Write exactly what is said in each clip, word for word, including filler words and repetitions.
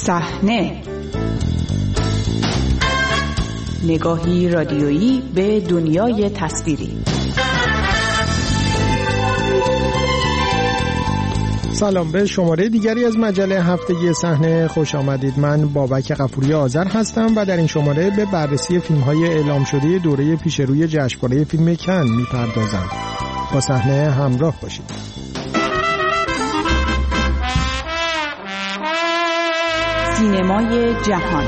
صحنه، نگاهی رادیویی به دنیای تصویری. سلام، به شماره دیگری از مجله هفتگی صحنه خوش آمدید. من بابک غفوری آذر هستم و در این شماره به بررسی فیلم‌های اعلام شده دوره پیشروی جشنواره فیلم کن می‌پردازم. با صحنه همراه باشید. سینمای جهان.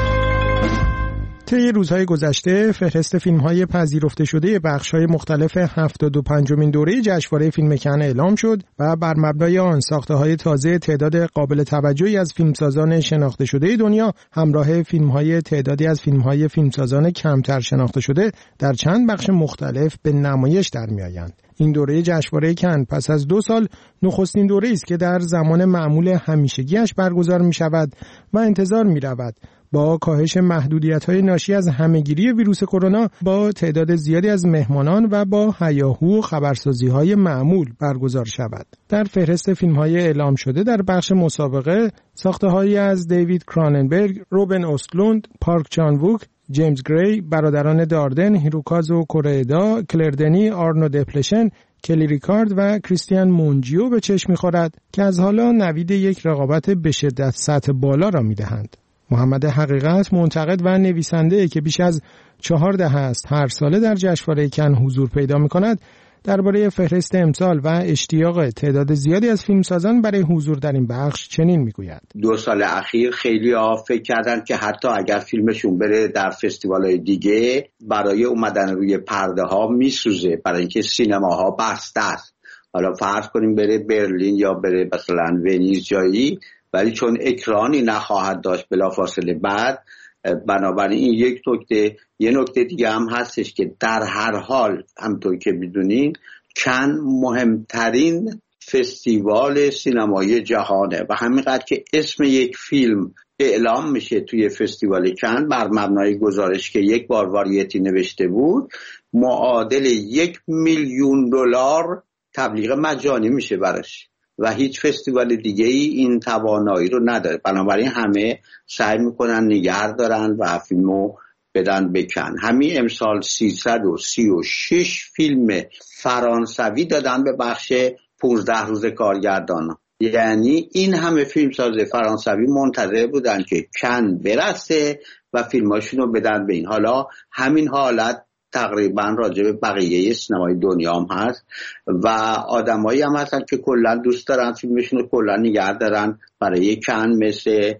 طی روزهای گذشته فهرست فیلم‌های پذیرفته شده بخش‌های مختلف هفتاد و پنجمین دوره جشنواره فیلم کن اعلام شد و بر مبنای آن ساخته‌های تازه تعداد قابل توجهی از فیلمسازان شناخته شده دنیا همراه فیلم‌های تعدادی از فیلم‌های فیلمسازان کمتر شناخته شده در چند بخش مختلف به نمایش در می‌آیند. این دوره جشنواره کن پس از دو سال نخستین دوره است که در زمان معمول همیشگیش برگزار می‌شود و انتظار می‌رود با کاهش محدودیت‌های ناشی از همه‌گیری ویروس کرونا با تعداد زیادی از مهمانان و با هیاهو خبرسازی‌های معمول برگزار شود. در فهرست فیلم‌های اعلام شده در بخش مسابقه ساخته‌هایی از دیوید کراننبرگ، روبن اوستلوند، پارک چان ووک، جیمز گری، برادران داردن، هیروکازو کوریدا، کلردنی، آرنو دپلشن، کلی ریکارد و کریستیان مونجیو به چشم می‌خورد که از حالا نوید یک رقابت به شدت سطح بالا را می‌دهند. محمد حقیقت، منتقد و نویسنده که بیش از چهار دهه است هر ساله در جشنواره کن حضور پیدا می‌کند، درباره فهرست امسال و اشتیاق تعداد زیادی از فیلمسازان برای حضور در این بخش چنین میگوید: دو سال اخیر خیلی ها فکر کردن که حتی اگر فیلمشون بره در فستیوال‌های دیگه برای اومدن روی پرده ها میسوزه، برای اینکه سینماها بسته است. حالا فرض کنیم بره برلین یا بره مثلا ونیز جایی، ولی چون اکرانی نخواهد داشت بلافاصله بعد، بنابراین این یک نکته. یه نکته دیگه هم هستش که در هر حال همونطور که میدونین کن مهمترین فستیوال سینمایی جهانه و همینقدر که اسم یک فیلم اعلام میشه توی فستیوال کن بر مبنای گزارش که یک بار واریتی نوشته بود، معادل یک میلیون دلار تبلیغ مجانی میشه براش و هیچ فستیوال دیگه ای این توانایی رو نداره. بنابراین همه سعی میکنن نگه دارن و فیلمو بدن بکن. همین امسال سیصد و سی و شش فیلم فرانسوی دادن به بخش پانزده روز کارگردان. یعنی این همه فیلمساز فرانسوی منتظر بودن که کن برسه و فیلماشون رو بدن به این. حالا همین حالت تقریبا راجع به بقیه سینمای دنیا هم هست و آدمایی هم هستن که کلا دوست دارن فیلمشون رو کلا نگه دارن برای کن، مثل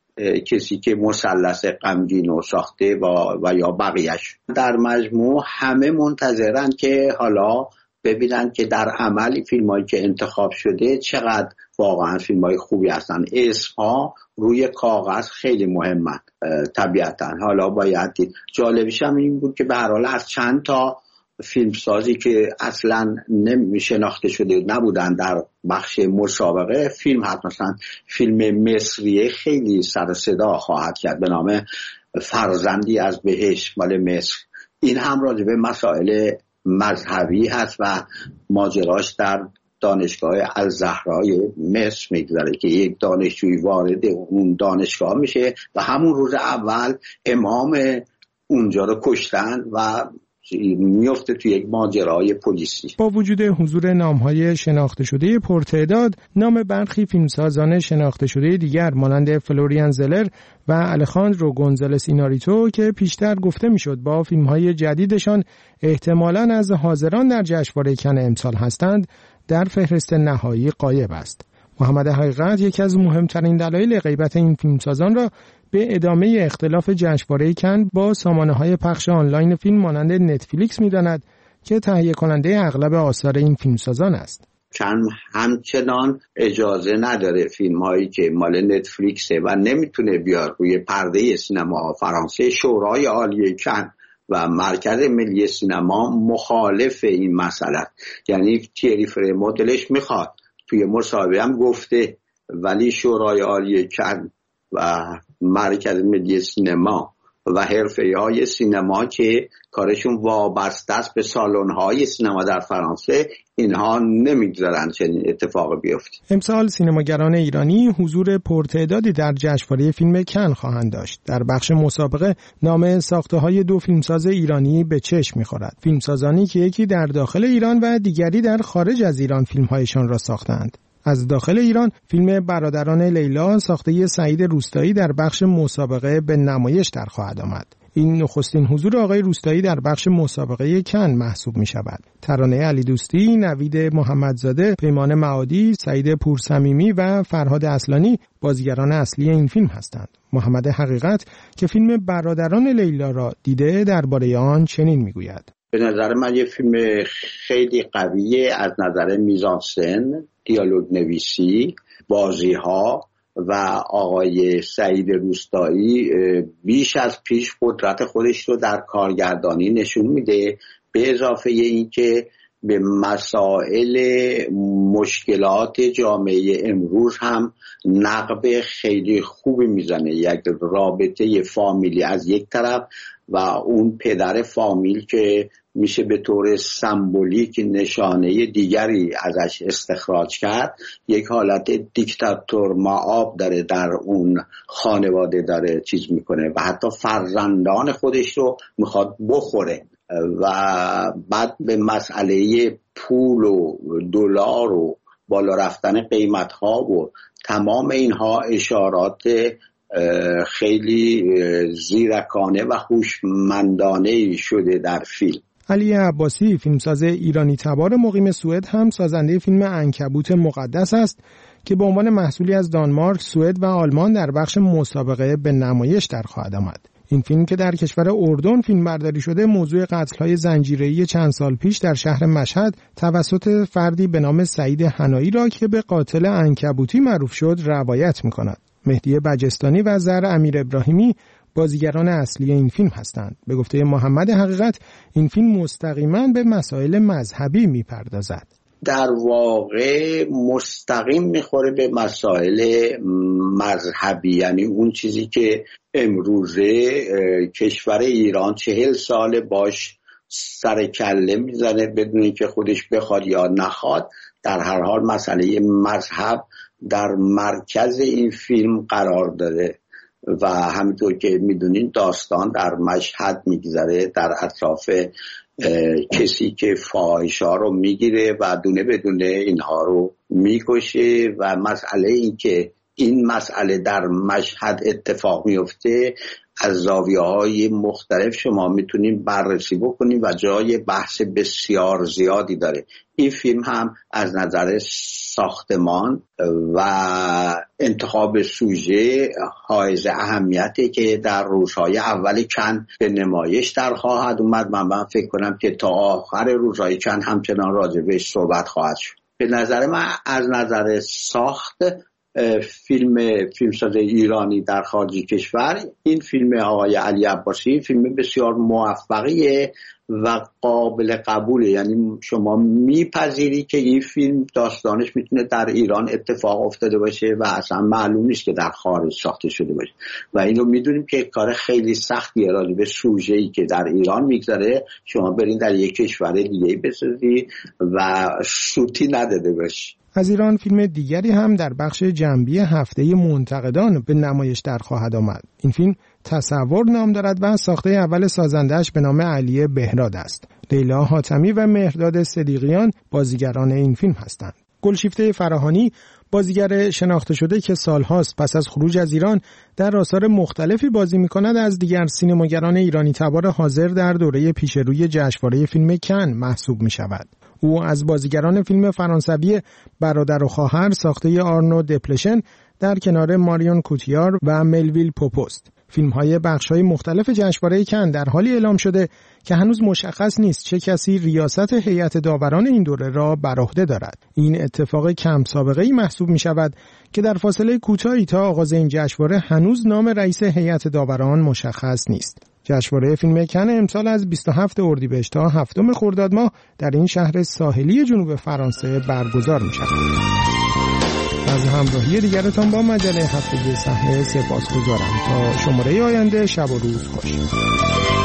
کسی که مثلث غمگین رو ساخته و, و یا بقیهش. در مجموع همه منتظرن که حالا ببینن که در عمل فیلمایی که انتخاب شده چقدر واقعا فیلمای خوبی هستن. اسمها روی کاغذ خیلی مهمن طبیعتا. حالا باید دید. جالبیش هم این بود که به هر حال از چند تا فیلمسازی که اصلا نمیشناخته شده نبودن در بخش مسابقه فیلم هست. مثلا فیلم مصریه خیلی سر صدا خواهد کرد به نام فرزندی از بهشت مال مصر. این هم راجع به مسائل مذهبی هست و ماجراش در دانشگاه الزهرای مصر میگذاره که یک دانشجوی وارد اون دانشگاه میشه و همون روز اول امام اونجا رو کشتن و میفته توی یک ماجرای پلیسی. با وجود حضور نام‌های شناخته شده پرتعداد، نام برخی فیلمسازان شناخته شده دیگر مانند فلوریان زلر و الخاندرو گونزالس ایناریتو که پیشتر گفته میشد با فیلم‌های جدیدشان احتمالاً از حاضران در جشنواره کن امسال هستند، در فهرست نهایی غایب است. محمد حقیقت یکی از مهمترین دلایل غیبت این فیلمسازان را به ادامه اختلاف جشنواره کن با سامانه‌های پخش آنلاین فیلم مانند نتفلیکس می‌داند که تهیه کننده اغلب آثار این فیلمسازان است. کن همچنان اجازه نداره فیلم‌هایی که مال نتفلیکسه و نمیتونه بیاد روی پرده سینما فرانسه. شورای عالی کن و مرکز ملی سینما مخالف این مسئله، یعنی تیری فریمو دلش میخواد، توی مصاحبه هم گفته، ولی شورای عالی کن و مرکز ملی سینما و حرفه‌های سینما که کارشون وابسته است به سالن‌های سینما در فرانسه، اینها نمیگذارن چنین اتفاقی بیفته. امسال سینماگران ایرانی حضور پرتعدادی در جشنواره فیلم کن خواهند داشت. در بخش مسابقه نام ساخته‌های دو فیلمساز ایرانی به چشم می‌خورد. فیلمسازانی که یکی در داخل ایران و دیگری در خارج از ایران فیلم‌هایشان را ساختند. از داخل ایران فیلم برادران لیلا ساخته سعید روستایی در بخش مسابقه به نمایش در خواهد آمد. این نخستین حضور آقای روستایی در بخش مسابقه کن محسوب می شود. ترانه علی دوستی، نوید محمدزاده، پیمان معادی، سعید پورصمیمی و فرهاد اصلانی بازیگران اصلی این فیلم هستند. محمد حقیقت که فیلم برادران لیلا را دیده درباره آن چنین می گوید: به نظر من یه فیلم خیلی قویه از نظر میزانسن، دیالوگ نویسی، بازی ها و آقای سعید روستایی بیش از پیش قدرت خودش رو در کارگردانی نشون میده، به اضافه این که به مسائل مشکلات جامعه امروز هم نقب خیلی خوبی میزنه. یک رابطه فامیلی از یک طرف و اون پدر فامیل که میشه به طور سمبولیک نشانه دیگری ازش استخراج کرد، یک حالت دیکتاتور معاب داره در اون خانواده، داره چیز میکنه و حتی فرزندان خودش رو میخواد بخوره و بعد به مسئله پول و دلار و بالا رفتن قیمت ها و تمام اینها اشارات خیلی زیرکانه و هوشمندانه شده در فیلم. علی عباسی فیلمساز ایرانی تبار مقیم سوئد هم سازنده فیلم عنکبوت مقدس است که به عنوان محصولی از دانمارک، سوئد و آلمان در بخش مسابقه به نمایش در خواهد آمد. این فیلم که در کشور اردن فیلم برداری شده، موضوع قتل‌های زنجیره‌ای چند سال پیش در شهر مشهد توسط فردی به نام سعید حنایی را که به قاتل عنکبوتی معروف شد روایت می‌کند. مهدی بجستانی و زهر امیر ابراهیمی بازیگران اصلی این فیلم هستند. به گفته محمد حقیقت این فیلم مستقیما به مسائل مذهبی می‌پردازد. در واقع مستقیم میخوره به مسائل مذهبی، یعنی اون چیزی که امروزه کشور ایران چهل سال باش سر کله میزنه بدون اینکه خودش بخواد یا نخواد. در هر حال مسئله مذهب در مرکز این فیلم قرار داره و همینطور که میدونین داستان در مشهد میگذره در اطراف کسی که فاحشه‌ها رو میگیره و دونه بدونه اینها رو میکشه و مسئله این که این مسئله در مشهد اتفاق میفته از زاویه‌های مختلف شما میتونین بررسی بکنین و جای بحث بسیار زیادی داره. این فیلم هم از نظر ساختمان و انتخاب سوژه حائز اهمیته که در روزهای اول کن به نمایش در خواهد اومد. من, من فکر کنم که تا آخر روزهای کن همچنان راجع بهش صحبت خواهد شد. به نظر من از نظر ساخت فیلم فیلمساز ایرانی در خارج کشور، این فیلم آقای علی عباسی فیلم بسیار موفقیه و قابل قبوله. یعنی شما میپذیری که این فیلم داستانش میتونه در ایران اتفاق افتاده باشه و اصلا معلوم نیست که در خارج ساخته شده باشه و اینو میدونیم که کار خیلی سختیه راجع به سوژه‌ای که در ایران میگذره شما برین در یک کشور دیگه بسازی و سوتی نداده باشی. از ایران فیلم دیگری هم در بخش جنبی هفته منتقدان به نمایش در خواهد آمد. این فیلم تصور نام دارد و ساخته اول سازندش به نام علی بهراد است. لیلا حاتمی و مهرداد صدیقیان بازیگران این فیلم هستند. گلشیفته فراهانی بازیگر شناخته شده که سالهاست پس از خروج از ایران در آثار مختلفی بازی می‌کند، از دیگر سینماگران ایرانی تبار حاضر در دوره پیشروی جشنواره فیلم کن محسوب می‌شود. او از بازیگران فیلم فرانسوی برادر و خواهر ساخته آرنو دپلشن در کنار ماریون کوتیار و ملویل پوپوست. فیلم‌های بخش‌های مختلف جشنواره کن در حالی اعلام شده که هنوز مشخص نیست چه کسی ریاست هیئت داوران این دوره را بر عهده دارد. این اتفاق کم سابقه‌ای محسوب می‌شود که در فاصله کوتاهی تا آغاز این جشنواره هنوز نام رئیس هیئت داوران مشخص نیست. جشنواره فیلم کن امسال از بیست و هفتم اردیبهشت تا هفتم خرداد ماه در این شهر ساحلی جنوب فرانسه برگزار می‌شود. از همراهی دیگرتان با مجله هفتگی صحنه سپاسگزارم. تا شماره آینده شب و روز خوش.